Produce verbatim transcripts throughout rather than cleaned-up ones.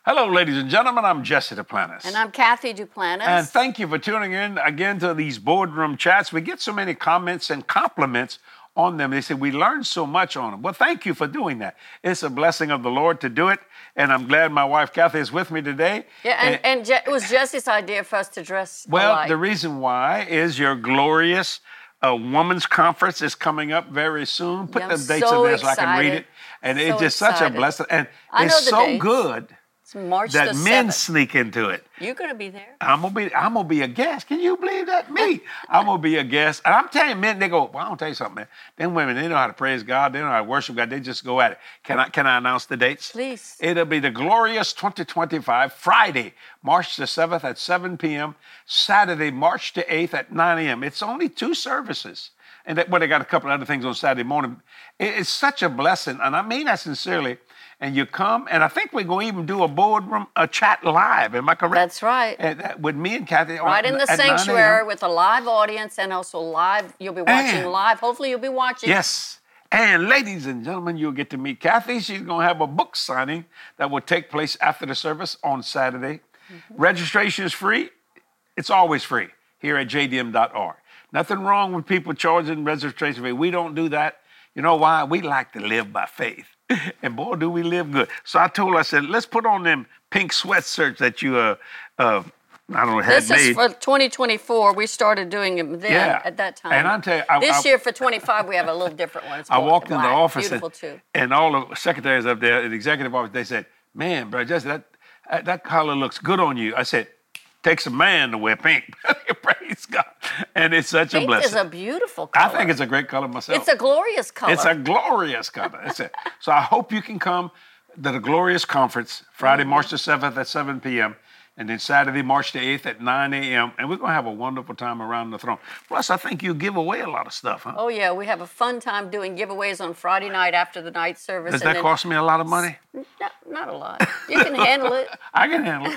Hello, ladies and gentlemen. I'm Jesse Duplantis. And I'm Kathy Duplantis. And thank you for tuning in again to these boardroom chats. We get so many comments and compliments on them. They say, we learned so much on them. Well, thank you for doing that. It's a blessing of the Lord to do it. And I'm glad my wife, Kathy, is with me today. Yeah, and, and, and Je- it was Jesse's idea for us to dress Well, alike. The reason why is your glorious uh, women's conference is coming up very soon. Put Yeah, the I'm dates so in there so I can read excited. it. And So it's just such a excited. blessing. And I it's know the so dates. good It's March that the men seventh. sneak into it. You're going to be there. I'm gonna be, I'm gonna be a guest. Can you believe that? Me, I'm gonna be a guest. And I'm telling you, men, they go, well, I'm gonna tell you something, man. Them women, they know how to praise God. They know how to worship God. They just go at it. Can I, can I announce the dates? Please. It'll be the glorious twenty twenty-five, Friday, March the seventh at seven p.m., Saturday, March the eighth at nine a.m. It's only two services. And that, well, they got a couple of other things on Saturday morning. It, it's such a blessing, and I mean that sincerely. And you come, and I think we're going to even do a boardroom, a chat live. Am I correct? That's right. And that, with me and Kathy. Right on, in the at nine a.m. sanctuary with a live audience and also live. You'll be watching And- live. Hopefully you'll be watching. Yes. And ladies and gentlemen, you'll get to meet Kathy. She's going to have a book signing that will take place after the service on Saturday. Mm-hmm. Registration is free. It's always free here at j d m dot org. Nothing wrong with people charging registration fee. We don't do that. You know why? We like to live by faith. And boy, do we live good. So I told her, I said, let's put on them pink sweatshirts that you, uh, uh, I don't know, had This made. is for twenty twenty-four. We started doing them then Yeah. at that time. And I'll tell you, I- this I- year for twenty-five, we have a little different one. It's I more walked in the black. office Beautiful and, too. and all the secretaries up there in the executive office, they said, man, bro, Jesse, that, that, that collar looks good on you. I said, takes a man to wear pink. Praise God. And it's such Pink a blessing. is a beautiful color. I think it's a great color myself. It's a glorious color. It's a glorious color. That's it. So I hope you can come to the Glorious Conference, Friday, Mm-hmm. March the seventh at seven p.m., and then Saturday, March the eighth at nine a.m., and we're going to have a wonderful time around the throne. Plus, I think you give away a lot of stuff, huh? Oh, yeah. We have a fun time doing giveaways on Friday night after the night service. Does and that then- cost me a lot of money? Not, not a lot. You can handle it. I can handle it.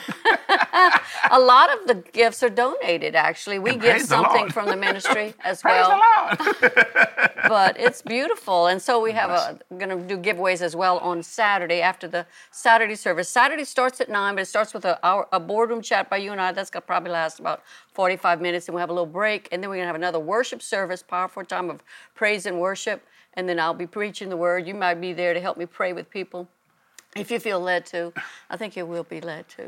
A lot of the gifts are donated, actually. We And give praise the something Lord. from the ministry as Praise well. the Lord. But it's beautiful. And so we have a, going to do giveaways as well on Saturday after the Saturday service. Saturday starts at nine, but it starts with a, hour, a boardroom chat by you and I. That's going to probably last about forty-five minutes, and we'll have a little break. And then we're going to have another worship service, powerful time of praise and worship. And then I'll be preaching the word. You might be there to help me pray with people. If you feel led to, I think you will be led to.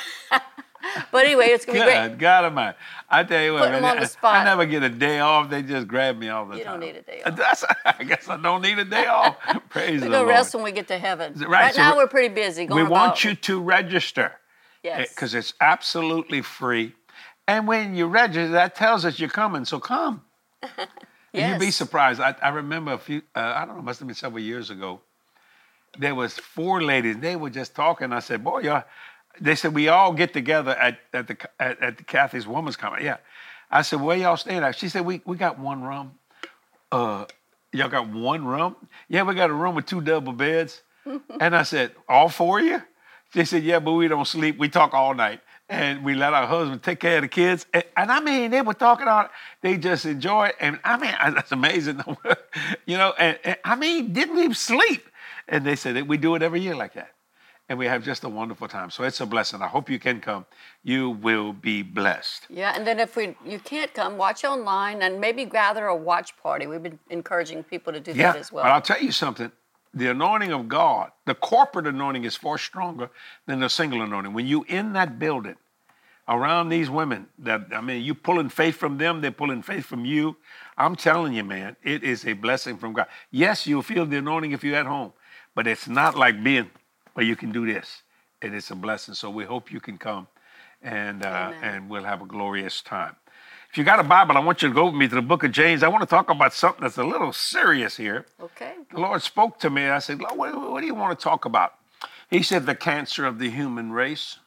But anyway, it's going to be great. God, God Almighty. I tell you what, Put 'em man, on the I- spot. I never get a day off. They just grab me all the You time. don't need a day off. That's, I guess I don't need a day off. Praise We're the going to Lord. rest when we get to heaven. Right, Right, so now, we're- we're pretty busy. Going We want about, you to register. Yes. Because it's absolutely free. And when you register, that tells us you're coming, so come. And you'd be Yes. surprised. I, I remember a few, uh, I don't know, must have been several years ago. There was four ladies. They were just talking. I said, boy, y'all, they said, we all get together at, at, the, at, at the Kathy's Women's Conference. Yeah. I said, where y'all staying at? She said, we, we got one room. Uh, y'all got one room? Yeah, we got a room with two double beds. And I said, all four of you? They said, yeah, but we don't sleep. We talk all night. And we let our husbands take care of the kids. And, and I mean, they were talking all, they just enjoy it. And I mean, that's amazing. You know, and, and I mean, didn't even sleep. And they said that we do it every year like that. And we have just a wonderful time. So it's a blessing. I hope you can come. You will be blessed. Yeah, and then if we you can't come, watch online and maybe gather a watch party. We've been encouraging people to do Yeah, that as well. but I'll tell you something. The anointing of God, the corporate anointing is far stronger than the single anointing. When you in that building around these women, that I mean, you pulling faith from them, they're pulling faith from you. I'm telling you, man, it is a blessing from God. Yes, you'll feel the anointing if you're at home, but it's not like being where you can do this. It is a blessing. So we hope you can come, and uh, and we'll have a glorious time. If you got a Bible, I want you to go with me to the book of James. I want to talk about something that's a little serious here. Okay. The Lord spoke to me. I said, Lord, what, what do you want to talk about? He said, the cancer of the human race.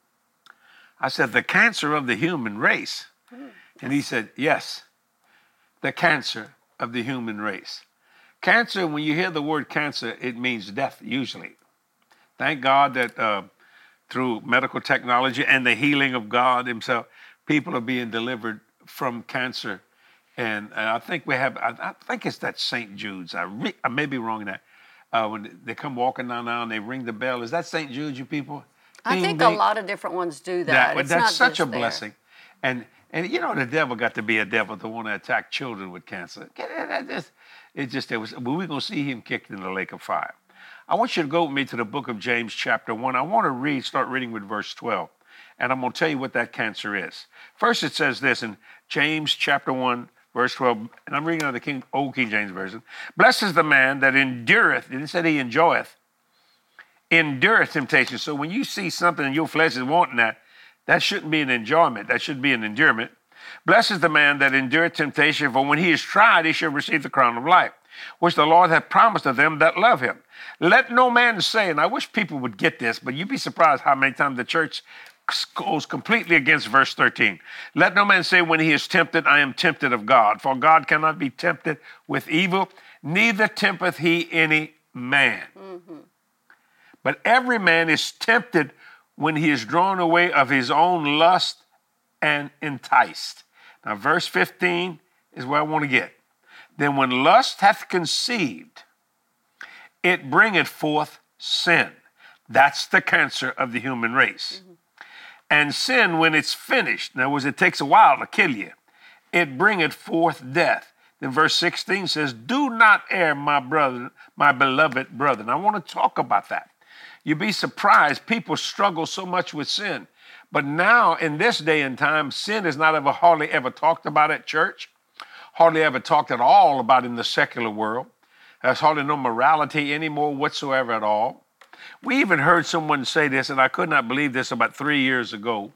I said, the cancer of the human race. Mm. And he said, yes, the cancer of the human race. Cancer, when you hear the word cancer, it means death, usually. Thank God that uh, through medical technology and the healing of God himself, people are being delivered from cancer. And uh, I think we have, I, I think it's that Saint Jude's. I, re, I may be wrong in that. Uh, when they come walking down now and they ring the bell. Is that Saint Jude's, you people? I Being think they, a lot of different ones do that. that but It's that's not such a just there. blessing. And and you know the devil got to be a devil to want to attack children with cancer. That just, it just it was. But we're gonna see him kicked in the lake of fire. I want you to go with me to the book of James, chapter one. I want to read, start reading with verse twelve, and I'm gonna tell you what that cancer is. First, it says this in James, chapter one, verse twelve, and I'm reading out of the King, Old King James Version. Blessed is the man that endureth. It didn't say he enjoyeth. Endureth temptation. So when you see something and your flesh is wanting that, that shouldn't be an enjoyment. That should be an endurement. Blessed is the man that endureth temptation, for when he is tried, he shall receive the crown of life, which the Lord hath promised to them that love him. Let no man say, and I wish people would get this, but you'd be surprised how many times the church goes completely against verse thirteen. Let no man say when he is tempted, I am tempted of God. For God cannot be tempted with evil, neither tempteth he any man. Mm-hmm. But every man is tempted when he is drawn away of his own lust and enticed. Now, verse fifteen is where I want to get. Then when lust hath conceived, it bringeth forth sin. That's the cancer of the human race. Mm-hmm. And sin, when it's finished, in other words, it takes a while to kill you, it bringeth forth death. Then verse sixteen says, do not err, my brother, my beloved brother. And I want to talk about that. You'd be surprised. People struggle so much with sin. But now, in this day and time, sin is not ever hardly ever talked about at church, hardly ever talked at all about in the secular world. There's hardly no morality anymore whatsoever at all. We even heard someone say this, and I could not believe this about three years ago.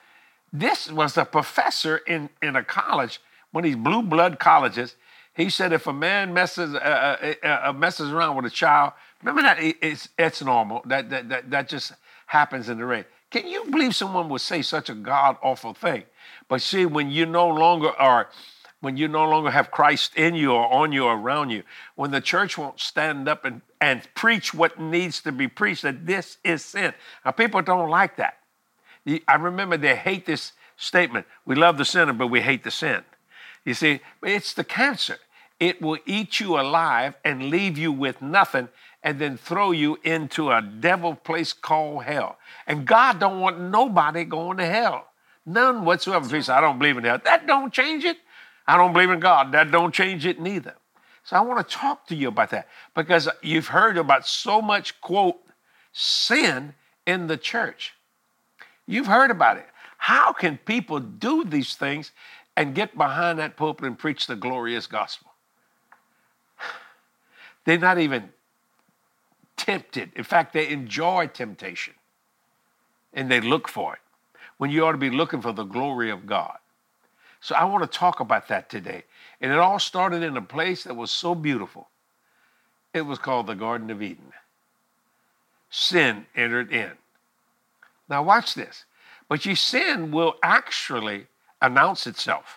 This was a professor in, in a college, one of these blue blood colleges. He said if a man messes uh, uh, uh, messes around with a child, remember that it, it's it's normal. That, that that that just happens in the race. Can you believe someone would say such a god-awful thing? But see, when you no longer are, when you no longer have Christ in you or on you or around you, when the church won't stand up and, and preach what needs to be preached, that this is sin. Now, people don't like that. I remember they hate this statement. We love the sinner, but we hate the sin. You see, it's the cancer. It will eat you alive and leave you with nothing and then throw you into a devil place called hell. And God don't want nobody going to hell. None whatsoever. If you say, I don't believe in hell, that don't change it. I don't believe in God. That don't change it neither. So I want to talk to you about that because you've heard about so much, quote, sin in the church. You've heard about it. How can people do these things and get behind that pulpit and preach the glorious gospel? They're not even tempted. In fact, they enjoy temptation and they look for it when you ought to be looking for the glory of God. So I want to talk about that today. And it all started in a place that was so beautiful. It was called the Garden of Eden. Sin entered in. Now watch this. But your sin will actually announce itself.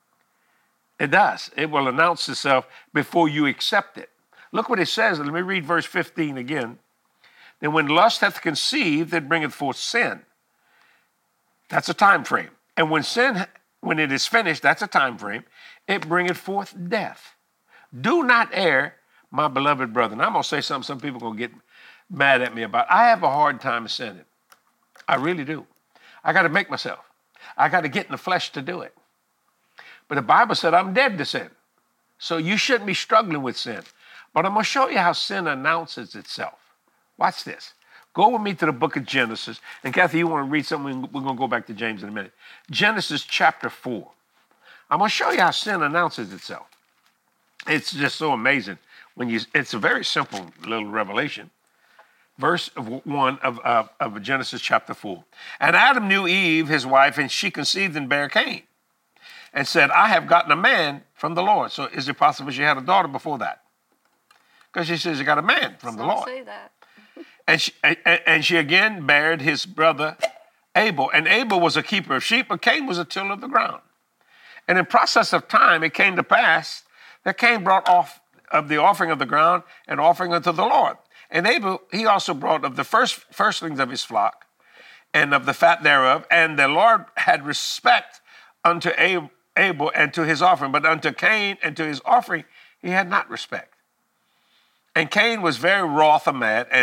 It does. It will announce itself before you accept it. Look what it says. Let me read verse fifteen again. Then when lust hath conceived, it bringeth forth sin. That's a time frame. And when sin, when it is finished, that's a time frame, it bringeth forth death. Do not err, my beloved brother. And I'm going to say something some people are going to get mad at me about. I have a hard time sinning. I really do. I got to make myself. I got to get in the flesh to do it. But the Bible said I'm dead to sin. So you shouldn't be struggling with sin. But I'm going to show you how sin announces itself. Watch this. Go with me to the book of Genesis. And Kathy, you want to read something? We're going to go back to James in a minute. Genesis chapter four. I'm going to show you how sin announces itself. It's just so amazing. When you, it's a very simple little revelation. Verse one of, uh, of Genesis chapter four. And Adam knew Eve, his wife, and she conceived and bare Cain. And said, I have gotten a man from the Lord. So is it possible she had a daughter before that? Because she says she got a man from the Lord. Say that. and, she, and, and she again bared his brother Abel. And Abel was a keeper of sheep, but Cain was a tiller of the ground. And in process of time, it came to pass that Cain brought off of the offering of the ground an offering unto the Lord. And Abel, he also brought of the first firstlings of his flock and of the fat thereof. And the Lord had respect unto Abel and to his offering, but unto Cain and to his offering he had not respect. And Cain was very wroth and mad, and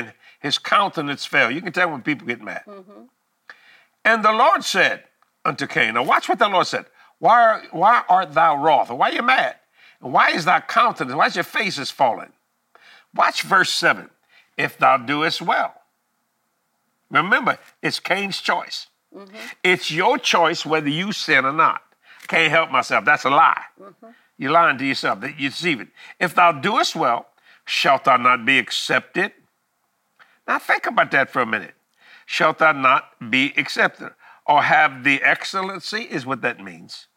his countenance fell. You can tell when people get mad. Mm-hmm. And the Lord said unto Cain, now watch what the Lord said. Why, are, why art thou wroth? Or why are you mad? And why is thy countenance, why is your face is fallen? Watch verse seven. If thou doest well. Remember, it's Cain's choice. Mm-hmm. It's your choice whether you sin or not. Can't help myself. That's a lie. Mm-hmm. You're lying to yourself. You deceive it. If thou doest well, shalt thou not be accepted? Now think about that for a minute. Shalt thou not be accepted? Or have the excellency is what that means.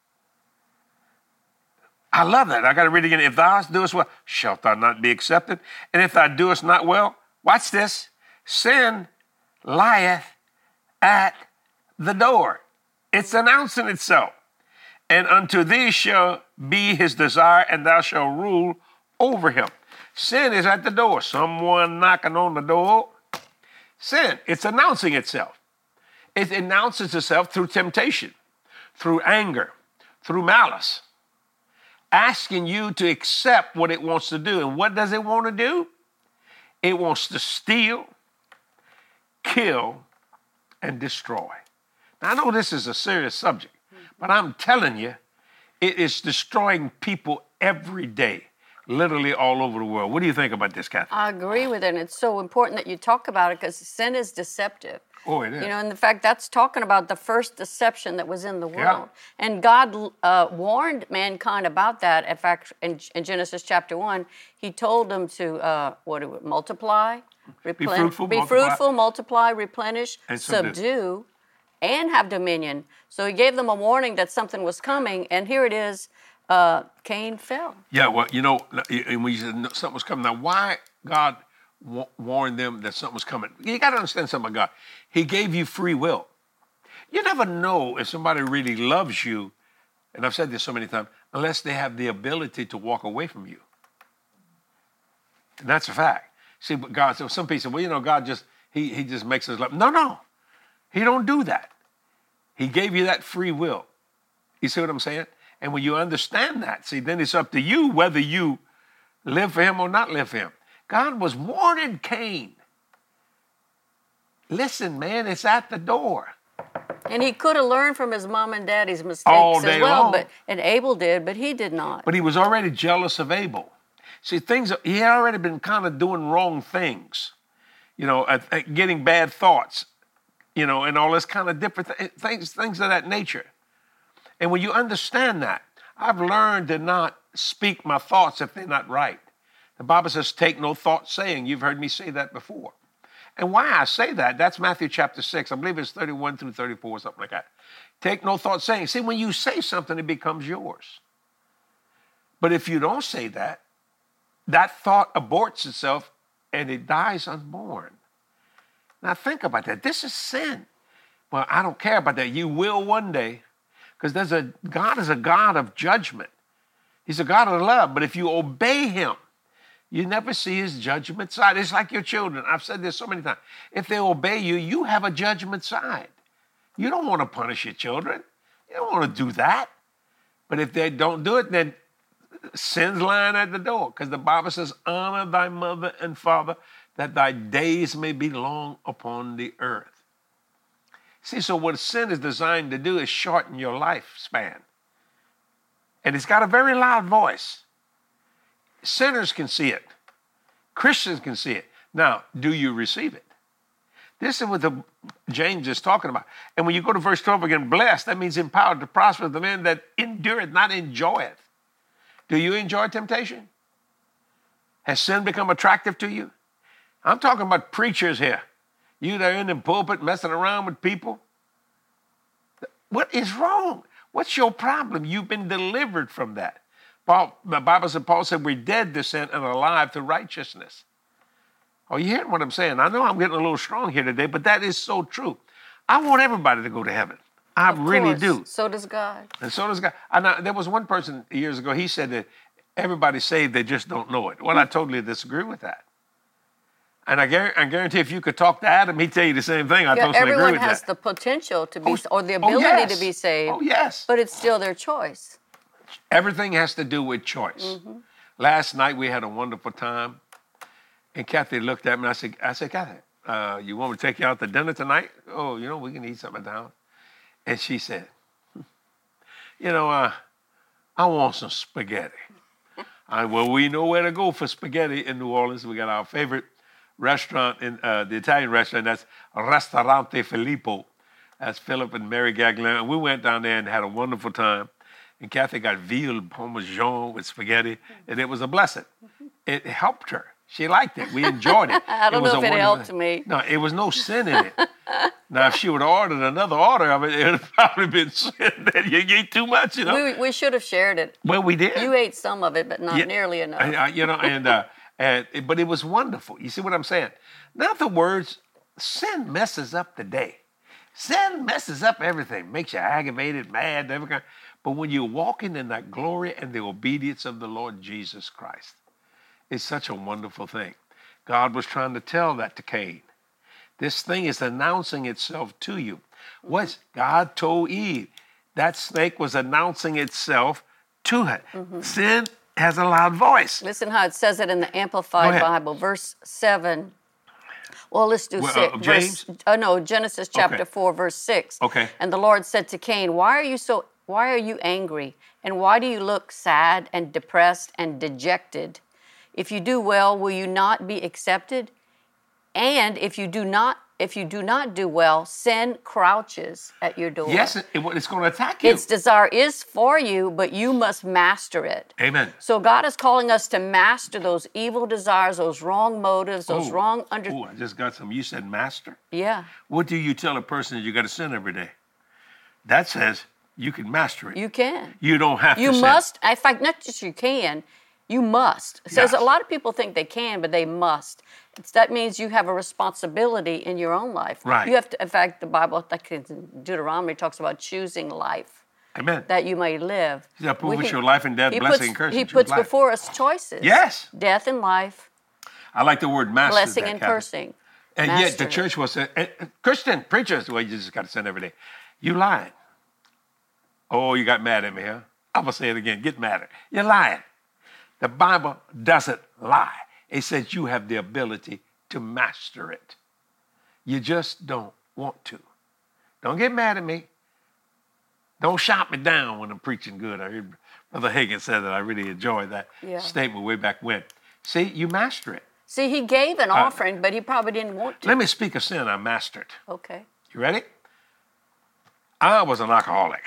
I love that. I got to read it again. If thou doest well, shalt thou not be accepted? And if thou doest not well, watch this. Sin lieth at the door. It's announcing itself. And unto thee shall be his desire, and thou shalt rule over him. Sin is at the door. Someone knocking on the door. Sin, it's announcing itself. It announces itself through temptation, through anger, through malice, asking you to accept what it wants to do. And what does it want to do? It wants to steal, kill, and destroy. Now, I know this is a serious subject, but I'm telling you, it is destroying people every day, literally all over the world. What do you think about this, Kathy? I agree with it, and it's so important that you talk about it because sin is deceptive. Oh, it is. You know, and in fact, that's talking about the first deception that was in the world. Yeah. And God uh, warned mankind about that. In fact, in, in Genesis chapter one, he told them to, uh, what do it, multiply, replen- be fruitful, be multiply, fruitful, multiply, replenish, and subdue. subdue, and have dominion. So he gave them a warning that something was coming, and here it is, uh, Cain fell. Yeah, well, you know, and when you said something was coming, now why God warned them that something was coming? You got to understand something about God. He gave you free will. You never know if somebody really loves you, and I've said this so many times, unless they have the ability to walk away from you. And that's a fact. See, but God, so some people say, well, you know, God just, he, he just makes us love. No, no, he don't do that. He gave you that free will. You see what I'm saying? And when you understand that, see, then it's up to you whether you live for him or not live for him. God was warning Cain. Listen, man, it's at the door. And he could have learned from his mom and daddy's mistakes All day as well, long. but and Abel did, but he did not. But he was already jealous of Abel. See, things he had already been kind of doing wrong things, you know, uh, uh, getting bad thoughts, you know, and all this kind of different th- things, things of that nature. And when you understand that, I've learned to not speak my thoughts if they're not right. The Bible says, take no thought saying. You've heard me say that before. And why I say that, that's Matthew chapter six. I believe it's thirty-one through thirty-four, something like that. Take no thought saying. See, when you say something, it becomes yours. But if you don't say that, that thought aborts itself and it dies unborn. Now think about that. This is sin. Well, I don't care about that. You will one day, because there's a God is a God of judgment. He's a God of love. But if you obey him, you never see his judgment side. It's like your children. I've said this so many times. If they obey you, you have a judgment side. You don't want to punish your children. You don't want to do that. But if they don't do it, then sin's lying at the door. Because the Bible says, honor thy mother and father, that thy days may be long upon the earth. See, so what sin is designed to do is shorten your lifespan. And it's got a very loud voice. Sinners can see it. Christians can see it. Now, do you receive it? This is what the, James is talking about. And when you go to verse twelve again, blessed, that means empowered to prosper the man that endureth, not enjoyeth. Do you enjoy temptation? Has sin become attractive to you? I'm talking about preachers here. You that are in the pulpit messing around with people. What is wrong? What's your problem? You've been delivered from that. Paul, the Bible said, Paul said, we're dead to sin and alive to righteousness. Are you hearing what I'm saying? I know I'm getting a little strong here today, but that is so true. I want everybody to go to heaven. I Of really course. do. So does God. And so does God. And I, there was one person years ago, he said that everybody's saved, they just don't know it. Well, I totally disagree with that. And I guarantee, I guarantee if you could talk to Adam, he'd tell you the same thing. I Yeah, totally agree everyone with has that. the potential to be, Oh, or the oh, ability yes. to be saved. Oh, yes. But it's still their choice. Everything has to do with choice. Mm-hmm. Last night we had a wonderful time, and Kathy looked at me and I said, I said, Kathy, uh, you want me to take you out to dinner tonight? Oh, you know, we can eat something at the house. And she said, you know, uh, I want some spaghetti. I, well, we know where to go for spaghetti in New Orleans. We got our favorite restaurant, in uh, the Italian restaurant, that's Ristorante Filippo. That's Philip and Mary Gagliano. And we went down there and had a wonderful time. And Kathy got veal parmesan with spaghetti, and it was a blessing. It helped her. She liked it. We enjoyed it. I don't it was know if it wonderful- helped me. No, it was no sin in it. Now, if she would have ordered another order of it, it would have probably been sin that you ate too much, you know. We, we should have shared it. Well, we did. You ate some of it, but not Yeah. nearly enough. Uh, you know, and, uh, and but it was wonderful. You see what I'm saying? In other words, sin messes up the day. Sin messes up everything, makes you aggravated, mad, everything. But when you're walking in that glory and the obedience of the Lord Jesus Christ, it's such a wonderful thing. God was trying to tell that to Cain. This thing is announcing itself to you. What's God told Eve? That snake was announcing itself to her. Mm-hmm. Sin has a loud voice. Listen how it says it in the Amplified ahead. Bible, verse seven. Well, let's do Well, six. uh, verse, James? uh, no, Genesis chapter Okay. four, verse six. Okay. And the Lord said to Cain, "Why are you so? Why are you angry? And why do you look sad and depressed and dejected? If you do well, will you not be accepted? And if you do not, if you do not do well, sin crouches at your door. Yes, it, it- it's going to attack you. Its desire is for you, but you must master it." Amen. So God is calling us to master those evil desires, those wrong motives, those Oh, wrong under. Oh, I just got some. You said master. Yeah, What do you tell a person you got to sin every day? That says you can master it. you can. You don't have You to sin. must. In fact, not just you can. You must. It says Yes. a lot of people think they can, but they must. It's, that means you have a responsibility in your own life. Right. You have to. In fact, the Bible, like in Deuteronomy, talks about choosing life Amen. that you may live. He said, "Prove We it's can- your life and death, He blessing puts, and curse. He and choose puts life." before us choices. Yes. Death and life, I like the word master. blessing that, and Kathy. cursing. And yet Master the it. church will say, eh, eh, Christian preachers, well, you just got to sin every day. You lying. Oh, you got mad at me, huh? I'm going to say it again. Get mad at me. You're lying. The Bible doesn't lie. It says you have the ability to master it. You just don't want to. Don't get mad at me. Don't shout me down when I'm preaching good. I heard Brother Higgins said that. I really enjoyed that Yeah. statement way back when. See, you master it. See, he gave an offering, but he probably didn't want to. Let me speak of sin I mastered. Okay. You ready? I was an alcoholic.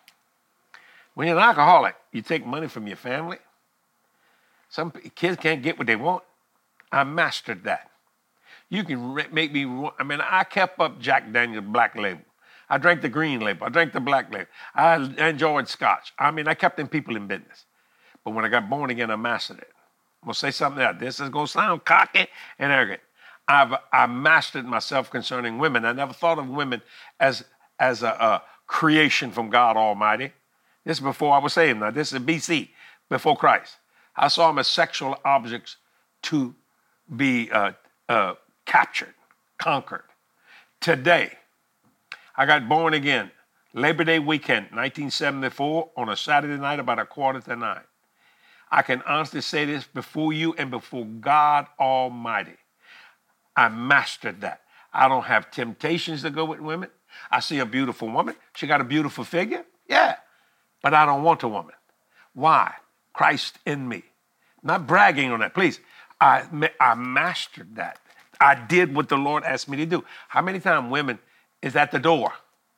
When you're an alcoholic, you take money from your family. Some p- kids can't get what they want. I mastered that. You can re- make me, ru- I mean, I kept up Jack Daniel's Black Label. I drank the green label. I drank the black label. I enjoyed scotch. I mean, I kept them people in business. But when I got born again, I mastered it. I'm going to say something else. This is going to sound cocky and arrogant. I've I mastered myself concerning women. I never thought of women as, as a, a creation from God Almighty. This is before I was saved. Now, this is B C, before Christ. I saw them as sexual objects to be uh, uh, captured, conquered. Today, I got born again, Labor Day weekend, nineteen seventy-four, on a Saturday night about a quarter to nine. I can honestly say this before you and before God Almighty. I mastered that. I don't have temptations to go with women. I see a beautiful woman. She got a beautiful figure. Yeah. But I don't want a woman. Why? Christ in me. Not bragging on that. Please. I, ma- I mastered that. I did what the Lord asked me to do. How many times women is at the door?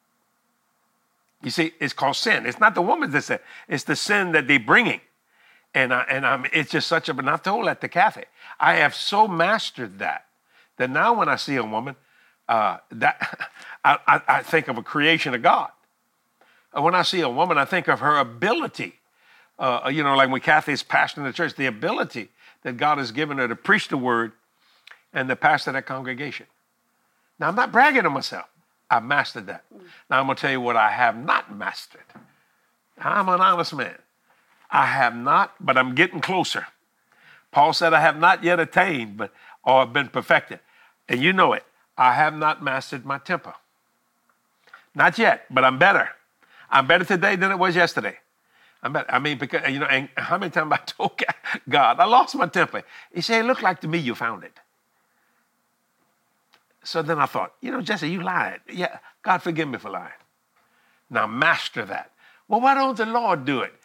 You see, it's called sin. It's not the woman that's sin. It's the sin that they're bringing. And, I, and I'm, it's just such a, but I told that to Kathy. I have so mastered that, that now when I see a woman, uh, that I, I, I think of a creation of God. And when I see a woman, I think of her ability. Uh, you know, like when Kathy is pastoring the church, the ability that God has given her to preach the word and to pastor that congregation. Now, I'm not bragging on myself. I mastered that. Now, I'm going to tell you what I have not mastered. I'm an honest man. I have not, but I'm getting closer. Paul said, I have not yet attained, but or been perfected. And you know it. I have not mastered my temper. Not yet, but I'm better. I'm better today than it was yesterday. I'm better. I mean, because, you know, and how many times I told God, I lost my temper. He said, it looked like to me you found it. So then I thought, you know, Jesse, you lied. Yeah, God forgive me for lying. Now master that. Well, why don't the Lord do it?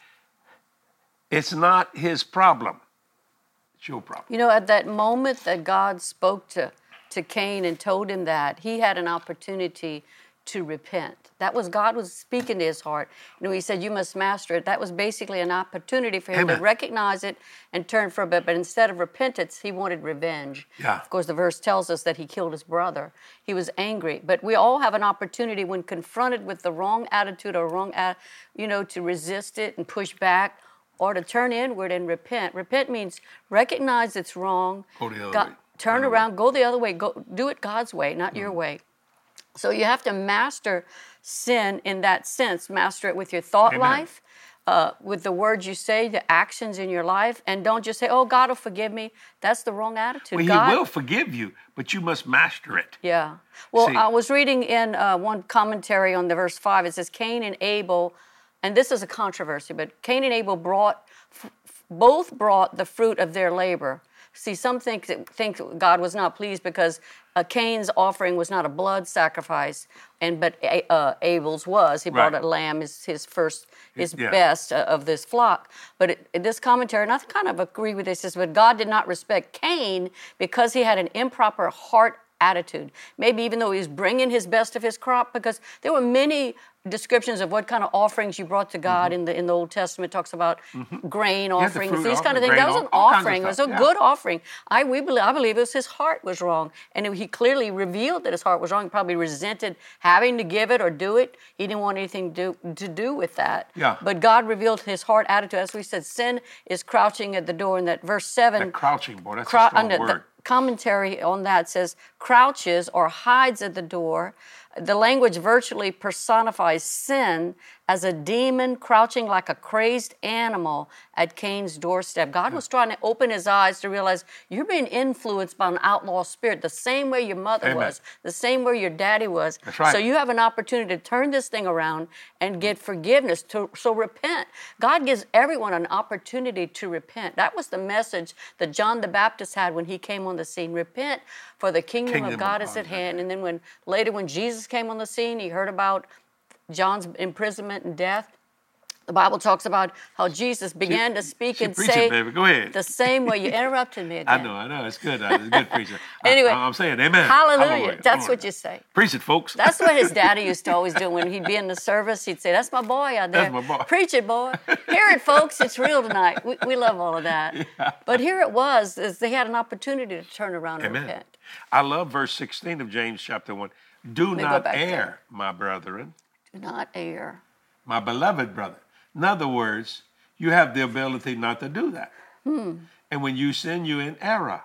It's not his problem. It's your problem. You know, at that moment that God spoke to, to Cain and told him that, he had an opportunity to repent. That was, God was speaking to his heart. You know, he said, you must master it. That was basically an opportunity for him Amen. to recognize it and turn from it. But instead of repentance, he wanted revenge. Yeah. Of course, the verse tells us that he killed his brother. He was angry. But we all have an opportunity when confronted with the wrong attitude or wrong, you know, to resist it and push back, or to turn inward and repent. Repent means recognize it's wrong. Go the other God, way. Turn Go around, go the other way. Go do it God's way, not mm. your way. So you have to master sin in that sense. Master it with your thought Amen. life, uh, with the words you say, the actions in your life, and don't just say, "Oh, God will forgive me." That's the wrong attitude. Well, God, he will forgive you, but you must master it. Yeah. Well, See, I was reading in uh, one commentary on the verse five. It says, Cain and Abel, and this is a controversy, but Cain and Abel brought, f- both brought the fruit of their labor. See, some think, think God was not pleased because uh, Cain's offering was not a blood sacrifice, and but uh, Abel's was. He brought Right. a lamb, his, his first, his Yeah. best uh, of this flock. But it, in this commentary, and I kind of agree with this, is but God did not respect Cain because he had an improper heart attitude. Maybe even though he was bringing his best of his crop, because there were many descriptions of what kind of offerings you brought to God mm-hmm. in the in the Old Testament. It talks about mm-hmm. grain offerings, the these offering, kind of things. That was an all, all offering. It was a yeah. good offering. I we believe I believe it was his heart was wrong, and he clearly revealed that his heart was wrong. He probably resented having to give it or do it. He didn't want anything to do, to do with that. Yeah. But God revealed his heart attitude. As we said, sin is crouching at the door. In that verse seven, that crouching, boy, that's crou- a strong under, word. The commentary on that says crouches or hides at the door. The language virtually personifies sin as a demon crouching like a crazed animal at Cain's doorstep. God was trying to open his eyes to realize you're being influenced by an outlaw spirit the same way your mother Amen. was, the same way your daddy was. That's right. So you have an opportunity to turn this thing around and get forgiveness. To, so repent. God gives everyone an opportunity to repent. That was the message that John the Baptist had when he came on the scene. Repent, for the kingdom, Kingdom of God of is God at is hand. And then when later when Jesus came on the scene, he heard about John's imprisonment and death. The Bible talks about how Jesus began she, to speak she and preaching, say baby. Go ahead. the same way. You interrupted me again. I know, I know. It's good. It's good preaching. Anyway, I, I'm saying amen. Hallelujah. Hallelujah. That's Hallelujah. what you say. Preach it, folks. That's what his daddy used to always do when he'd be in the service. He'd say, "That's my boy out there. That's my boy. Preach it, boy. Hear it, folks. It's real tonight." We, we love all of that. Yeah. But here it was, is they had an opportunity to turn around and Amen. repent. I love verse sixteen of James chapter one. Do me go not back err, there. my brethren, Do not err. my beloved brother. In other words, you have the ability not to do that. Hmm. And when you sin, you're in error.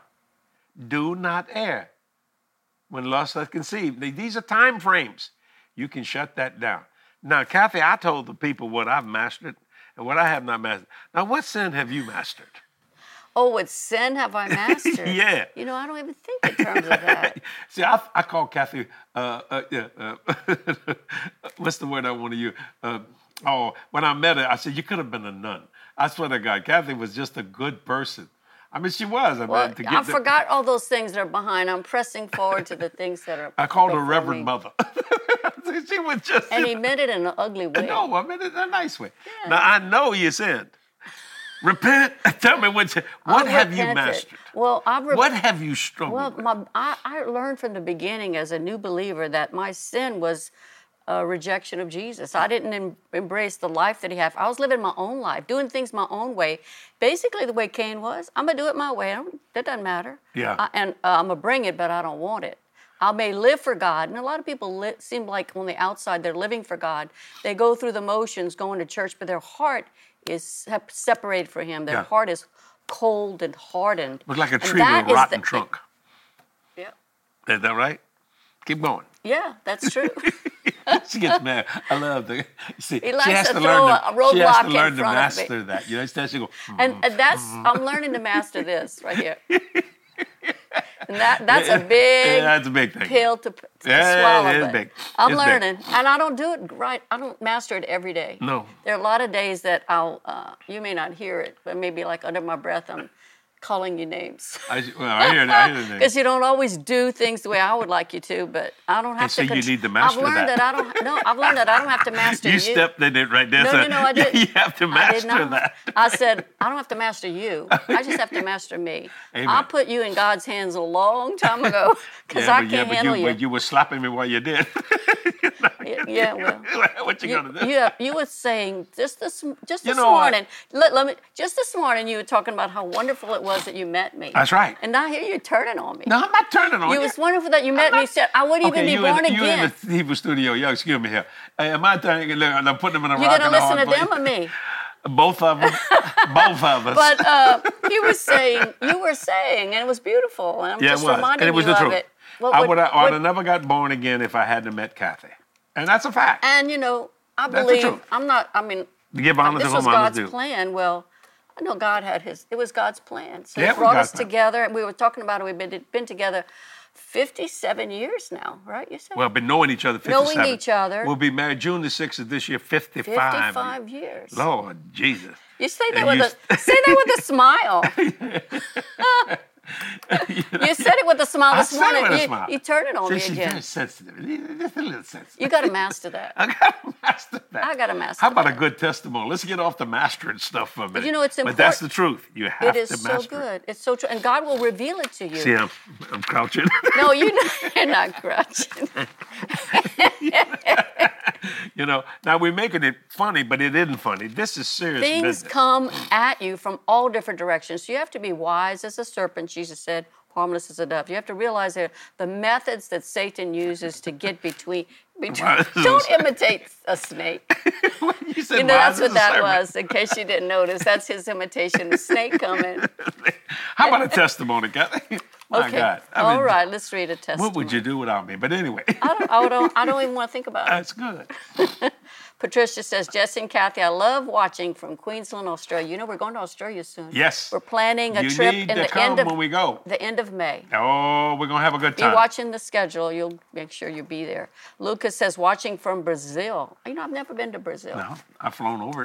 Do not err. When lust hath conceived. These are time frames. You can shut that down. Now, Kathy, I told the people what I've mastered and what I have not mastered. Now, what sin have you mastered? Oh, what sin have I mastered? Yeah. You know, I don't even think in terms of that. See, I, I call Kathy, uh, uh, yeah, uh, what's the word I want to use? Uh, oh, when I met her, I said, you could have been a nun. I swear to God, Kathy was just a good person. I mean, she was. I, Well, mean, to get I the, forgot all those things that are behind. I'm pressing forward to the things that are I called her before Reverend me. Mother. She was just. And he meant it in an ugly way. No, I meant it in a nice way. Yeah. Now, I know you sinned. Repent. Tell me what, you, what I've have you repented. mastered? Well, I've re- What have you struggled Well, with? my, I, I learned from the beginning as a new believer that my sin was a rejection of Jesus. I didn't em- embrace the life that he had. I was living my own life, doing things my own way, basically the way Cain was. I'm going to do it my way. I don't, that doesn't matter. Yeah. I, and uh, I'm going to bring it, but I don't want it. I may live for God. And a lot of people li- seem like on the outside they're living for God. They go through the motions going to church, but their heart is sep- separated from him. Their Yeah. heart is cold and hardened. Looks like a And tree with that a is rotten the- trunk. Yeah. Is that right? Keep going. Yeah, that's true. She gets mad. I love the. You see, He likes she has to to, throw learn a to, she has roadblock to in learn to front of me. master that. You know, instead she go. "Hmm." And, and that's, I'm learning to master this right here. And that, that's a big Yeah, that's a big thing. pill to, to Yeah, swallow. it is but big. I'm It's big. learning. And I don't do it right. I don't master it every day. No. There are a lot of days that I'll, uh, you may not hear it, but maybe like under my breath, I'm calling you names. I, well, I hear, I hear that. Because you don't always do things the way I would like you to, but I don't have And to. so you contr- need to master I've learned that. that. I don't. No, I've learned that I don't have to master you. You stepped in it right there. No, so no, no, I didn't. You have to I did master not. that. I said I don't have to master you. I just have to master me. Amen. I put you in God's hands a long time ago because Yeah, I but, can't yeah, but handle you, you. But you were slapping me while you did. Yeah, yeah, well. What you, You, gonna do? you, you were saying just this just You this know what? morning. Let, let me just this morning you were talking about how wonderful it was that you met me. That's right. And now here you're turning on me. No, I'm not turning on You you. was wonderful that you met I'm me. not- Said I wouldn't Okay, even be you born in, you again. in the Hebrew studio. Yo, excuse me here. Hey, am I turning? Look, I'm putting them in a You're rock gonna and a listen hard to them place. or me? Both of them. Both of us. But uh, you were saying, you were saying, and it was beautiful. And I'm yeah, just it was. reminding And it was you the of truth. it. What I would- would have what- never got born again if I hadn't met Kathy. And that's a fact. And you know, I That's the believe truth. I'm not. I mean, Give honor this to was whom honor God's due. plan. Well, I know God had His. It was God's plan. So Yeah, He it was brought God's us plan. together, and we were talking about it. We've been been together fifty-seven years now, right? You said Well, been knowing each other Knowing fifty-seven. each other. We'll be married June the sixth of this year, fifty-five. fifty-five years. Lord Jesus. You say that And with you a say that with a smile. You said it with a smile I this said it morning. with a you, smile. you turned it on See, me she's again. very sensitive. Just a little sensitive. You got to master that. I gotta master that. I gotta master How about that. a good testimony? Let's get off the mastering stuff for a minute. you know, it's But that's the important- truth. You have It is to so master good. It's so true, and God will reveal it to you. it. See, I'm, I'm crouching. No, you you're not crouching. You know, now we're making it funny, but it isn't funny. This is serious Things business. come at you from all different directions. So you have to be wise as a serpent, Jesus said, harmless as a dove. You have to realize that the methods that Satan uses to get between. between Wise as a don't serpent. imitate a snake. you said You know, wise that's as what a that serpent. was, in case you didn't notice. That's his imitation of a snake coming. How about a testimony, Kathy? My Okay. God. I All mean, right, let's read a testimony. What would you do without me? But anyway, I don't, I don't, I don't even want to think about it. that's good. Patricia says, Jesse and Kathy, I love watching from Queensland, Australia. You know, we're going to Australia soon. Yes. We're planning a You trip need in to the come end of when we go. the end of May. Oh, we're going to have a good Be time. watching the schedule. You'll make sure you be there. Lucas says, watching from Brazil. You know, I've never been to Brazil. No, I've flown over it.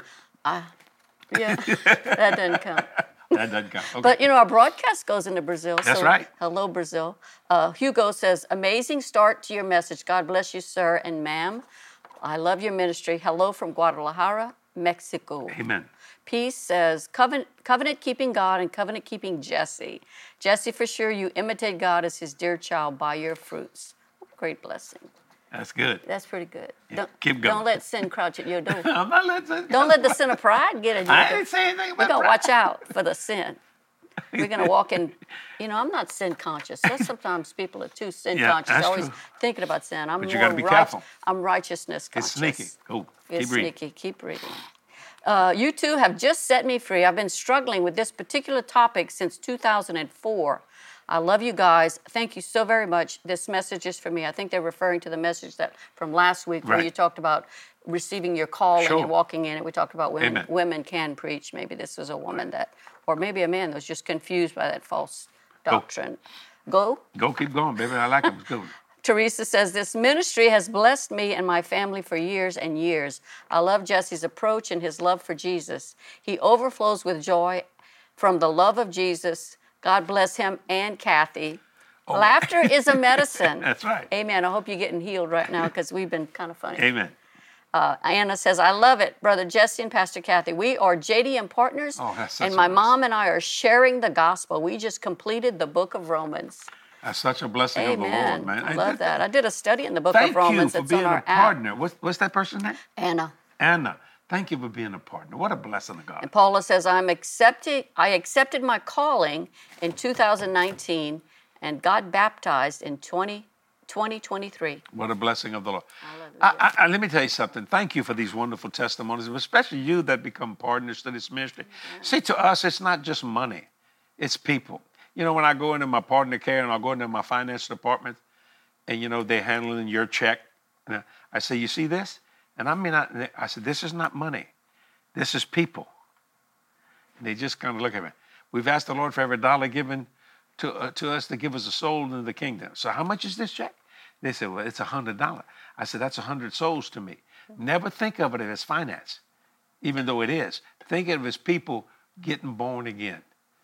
Yeah, that doesn't count. That doesn't count. Okay. But, you know, our broadcast goes into Brazil. That's so right. Hello, Brazil. Uh, Hugo says, amazing start to your message. God bless you, sir and ma'am. I love your ministry. Hello from Guadalajara, Mexico. Amen. Peace says, covenant, covenant keeping God and covenant keeping Jesse. Jesse, for sure, you imitate God as his dear child by your fruits. What a great blessing. That's good. That's pretty good. Yeah, Don't, keep going. Don't let sin crouch at your door. I'm not letting Don't let the sin of pride get at you. I didn't say anything We're about going to pride. watch out for the sin. We're going to walk in, you know, I'm not sin conscious. That's sometimes people are too sin Yeah, conscious, that's always true. thinking about sin. I'm But you more gotta be right- careful. I'm righteousness It's conscious. sneaky. Go. It's Keep reading. sneaky. Keep reading. Uh, you two have just set me free. I've been struggling with this particular topic since two thousand four. I love you guys. Thank you so very much. This message is for me. I think they're referring to the message that from last week where Right. you talked about receiving your call Sure. and you walking in it. We talked about women, Amen. women can preach. Maybe this was a woman that, or maybe a man that was just confused by that false doctrine. Go. Go. Keep going, baby. I like it. It's good. Teresa says, this ministry has blessed me and my family for years and years. I love Jesse's approach and his love for Jesus. He overflows with joy from the love of Jesus. God bless him and Kathy. Laughter is a medicine. That's right. Amen. I hope you're getting healed right now because we've been kind of funny. Amen. Uh, Anna says, I love it, Brother Jesse and Pastor Kathy. We are J D M partners, Oh, that's such and a my blessing. mom and I are sharing the gospel. We just completed the book of Romans. That's such a blessing of the Amen. Lord, man. I And love th- that. I did a study in the book Thank of Romans. you for It's being on our a app. partner. What's, what's that person's name? Anna. Anna. Thank you for being a partner. What a blessing of God. And Paula says, I'm accepting, I accepted my calling in two thousand nineteen and got baptized in twenty twenty-three. What a blessing of the Lord. Hallelujah. I, I, I- let me tell you something. Thank you for these wonderful testimonies, especially you that become partners to this ministry. See, to us, it's not just money, it's people. You know, when I go into my partner care and I go into my finance department and, you know, they're handling your check, and I say, you see this? And I mean, I, I said, this is not money. This is people. And they just kind of look at me. We've asked the Lord for every dollar given to, uh, to us to give us a soul into the kingdom. So how much is this check? They said, well, it's one hundred dollars. I said, that's one hundred souls to me. Never think of it as finance, even though it is. Think of it as people getting born again.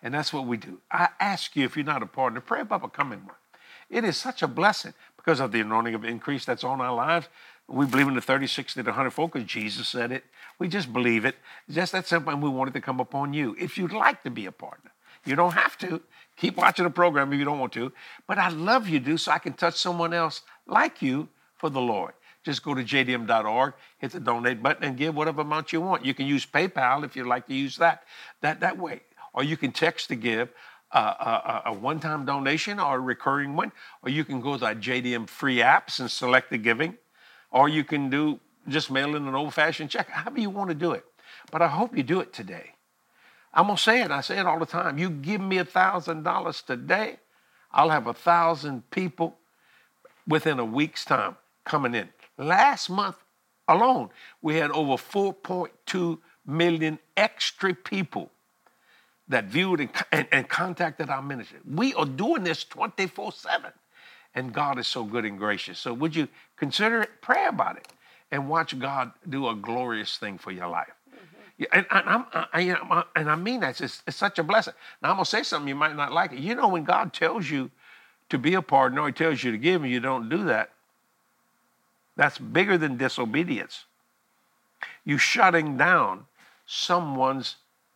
And that's what we do. I ask you, if you're not a partner, pray about becoming one. It is such a blessing because of the anointing of increase that's on our lives. We believe in the thirty, sixty, and one hundred fold because Jesus said it. We just believe it. Just that simple, and we want it to come upon you. If you'd like to be a partner, you don't have to. Keep watching the program if you don't want to. But I'd love you to so I can touch someone else like you for the Lord. Just go to j d m dot org, hit the donate button, and give whatever amount you want. You can use PayPal if you'd like to use that that, that way. Or you can text to give uh, a, a one-time donation or a recurring one. Or you can go to our J D M free apps and select the giving. Or you can do just mail in an old-fashioned check, however you want to do it. But I hope you do it today. I'm going to say it. I say it all the time. You give me one thousand dollars today, I'll have one thousand people within a week's time coming in. Last month alone, we had over four point two million extra people that viewed and, and, and contacted our ministry. We are doing this twenty-four seven, and God is so good and gracious. So would you consider it, pray about it, and watch God do a glorious thing for your life. Yeah, and, and, I'm, I, you know, and I mean that. It's, it's such a blessing. Now, I'm going to say something you might not like. It. You know, when God tells you to be a partner or he tells you to give and you don't do that, that's bigger than disobedience. You're shutting down someone's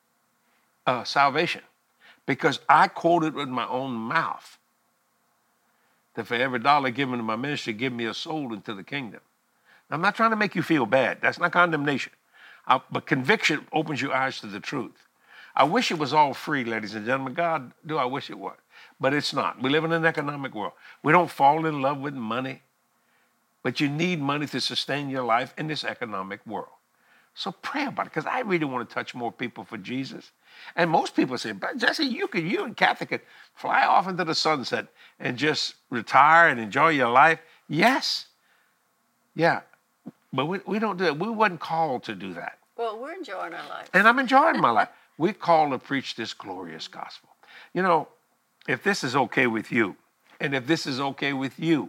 uh, salvation. Because I quoted with my own mouth that for every dollar given to my ministry, give me a soul into the kingdom. I'm not trying to make you feel bad. That's not condemnation. Uh, but conviction opens your eyes to the truth. I wish it was all free, ladies and gentlemen. God, do I wish it was. But it's not. We live in an economic world. We don't fall in love with money. But you need money to sustain your life in this economic world. So pray about it, because I really want to touch more people for Jesus. And most people say, but Jesse, you could, you and Kathy could fly off into the sunset and just retire and enjoy your life. Yes. Yeah. But we, we don't do it. We wasn't called to do that. Well, we're enjoying our life. And I'm enjoying my life. We're called to preach this glorious gospel. You know, if this is okay with you, and if this is okay with you,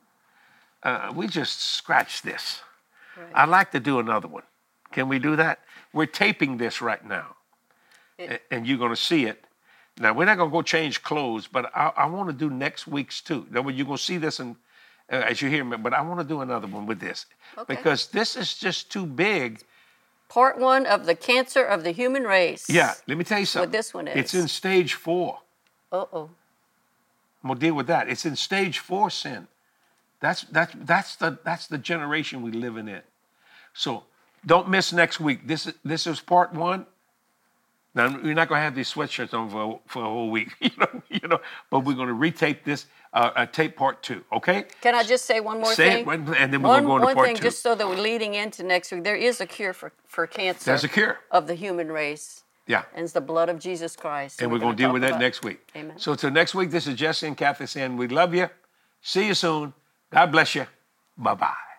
uh, we just scratch this. Right. I'd like to do another one. Can we do that? We're taping this right now. It, and you're going to see it. Now, we're not going to go change clothes, but I, I want to do next week's too. That way you're going to see this and Uh, as you hear me, but I want to do another one with this. Okay. Because this is just too big. Part one of the cancer of the human race. Yeah, let me tell you something. What this one is. It's in stage four. Uh-oh. I'm going to deal with that. It's in stage four sin. That's, that's, that's, the, that's the generation we live in. So don't miss next week. This is, this is part one. Now, we're not going to have these sweatshirts on for, for a whole week, you know, you know, but we're going to retape this, uh, uh, tape part two, okay? Can I just say one more say thing? It, and then we're going to go into part two. One thing, just so that we're leading into next week, there is a cure for, for cancer. There's a cure. Of the human race. Yeah. And it's the blood of Jesus Christ. And, and we're, we're going to deal with that next week. Amen. So until next week, this is Jesse and Kathy saying we love you. See you soon. God bless you. Bye-bye.